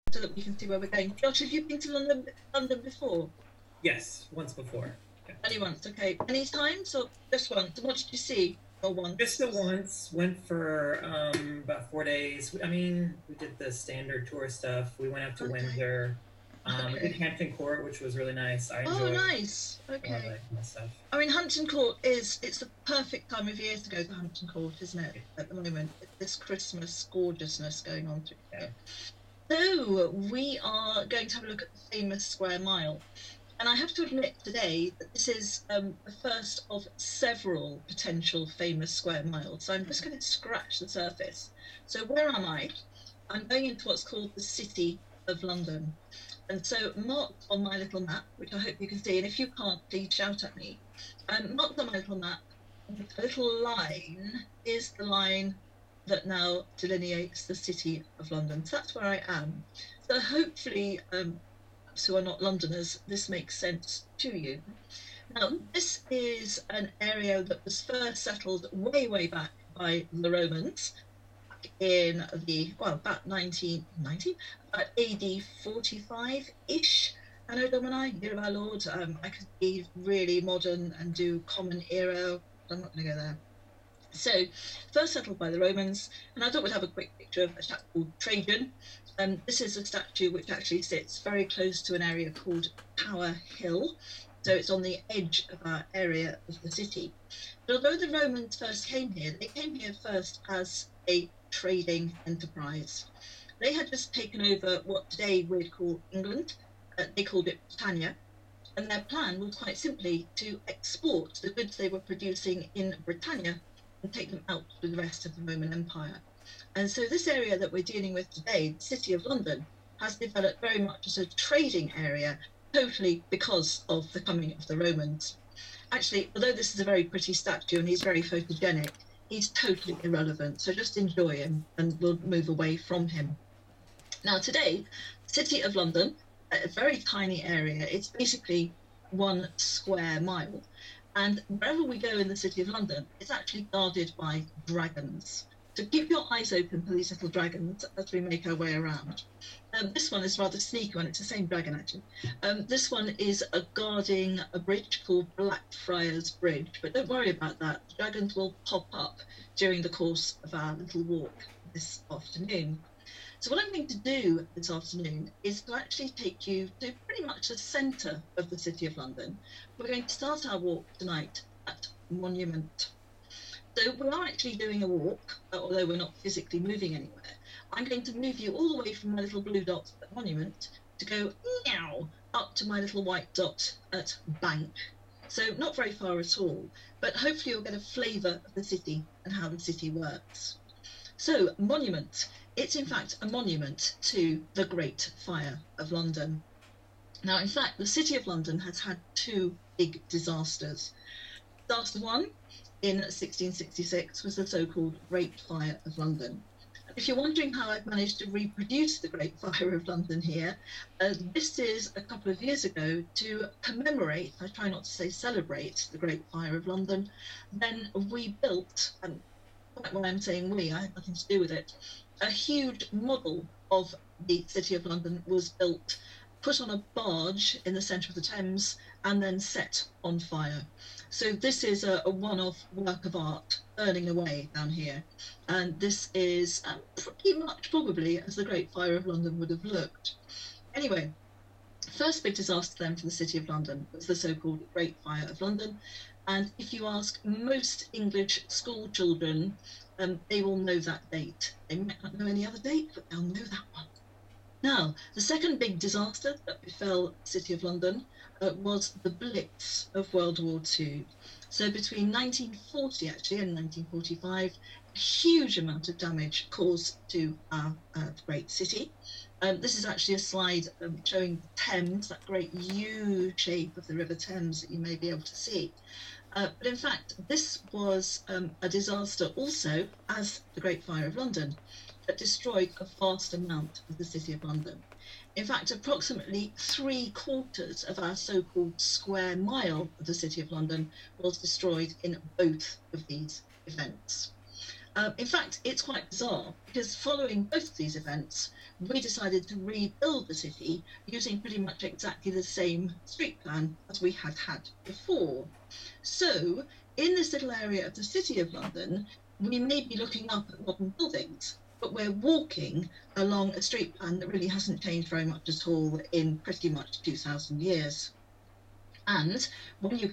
so that we can see where we're going. Josh, have you been to London before? Yes, once before. Yeah. Only once, okay. Any times or just once? What did you see? Or once? Just the once. Went for about 4 days. I mean, we did the standard tour stuff. We went out to Windsor. We did Hampton Court, which was really nice. I enjoyed. Oh, nice. Okay. All that kind of stuff. I mean, Hampton Court it's the perfect time of year to go to Hampton Court, isn't it? At the moment, this Christmas gorgeousness going on through here. So we are going to have a look at the famous Square Mile. And I have to admit today that this is the first of several potential famous square miles. So I'm just going to scratch the surface. So where am I? I'm going into what's called the City of London. And so marked on my little map, which I hope you can see, and if you can't, please shout at me. Marked on my little map, a little line is the line that now delineates the City of London. So that's where I am. So hopefully, who are not Londoners, this makes sense to you. Now, this is an area that was first settled way, way back by the Romans in the, about 1990, about AD 45-ish. Anno Domini, year of our Lord. I could be really modern and do Common Era. I'm not going to go there. So, first settled by the Romans, and I thought we'd have a quick picture of a chap called Trajan. This is a statue which actually sits very close to an area called Tower Hill. So it's on the edge of our area of the city. But although the Romans first came here, they came here first as a trading enterprise. They had just taken over what today we'd call England. They called it Britannia. And their plan was quite simply to export the goods they were producing in Britannia and take them out to the rest of the Roman Empire. And so this area that we're dealing with today, the City of London, has developed very much as a trading area, totally because of the coming of the Romans. Actually, although this is a very pretty statue and he's very photogenic, he's totally irrelevant. So just enjoy him and we'll move away from him. Now today, City of London, a very tiny area, it's basically 1 square mile. And wherever we go in the City of London, it's actually guarded by dragons. So keep your eyes open for these little dragons as we make our way around. This one is rather sneaky one. It's the same dragon, actually. This one is guarding a bridge called Blackfriars Bridge. But don't worry about that. The dragons will pop up during the course of our little walk this afternoon. So what I'm going to do this afternoon is to actually take you to pretty much the centre of the City of London. We're going to start our walk tonight at Monument. So we are actually doing a walk, although we're not physically moving anywhere. I'm going to move you all the way from my little blue dot at Monument to go meow up to my little white dot at Bank. So not very far at all, but hopefully you'll get a flavour of the city and how the city works. So Monument, it's in fact a monument to the Great Fire of London. Now, in fact, the City of London has had 2 big disasters. Disaster 1 in 1666 was the so-called Great Fire of London. If you're wondering how I've managed to reproduce the Great Fire of London here, this is a couple of years ago to commemorate, I try not to say celebrate, the Great Fire of London. Then we built, and quite why I'm saying we, I had nothing to do with it, a huge model of the City of London was built, put on a barge in the centre of the Thames, and then set on fire. So this is a one-off work of art burning away down here. And this is pretty much probably as the Great Fire of London would have looked. Anyway, first big disaster then for the City of London was the so-called Great Fire of London. And if you ask most English school children, they will know that date. They might not know any other date, but they'll know that one. Now, the second big disaster that befell the City of London was the Blitz of World War II. So between 1940 actually and 1945, a huge amount of damage caused to our great city. This is actually a slide showing the Thames, that great U shape of the River Thames that you may be able to see. But in fact, this was a disaster also as the Great Fire of London that destroyed a vast amount of the City of London. In fact, approximately 3/4 of our so-called square mile of the City of London was destroyed in both of these events. In fact, it's quite bizarre because following both of these events, we decided to rebuild the city using pretty much exactly the same street plan as we had before. So in this little area of the City of London, we may be looking up at modern buildings, but we're walking along a street plan that really hasn't changed very much at all in pretty much 2,000 years. And when you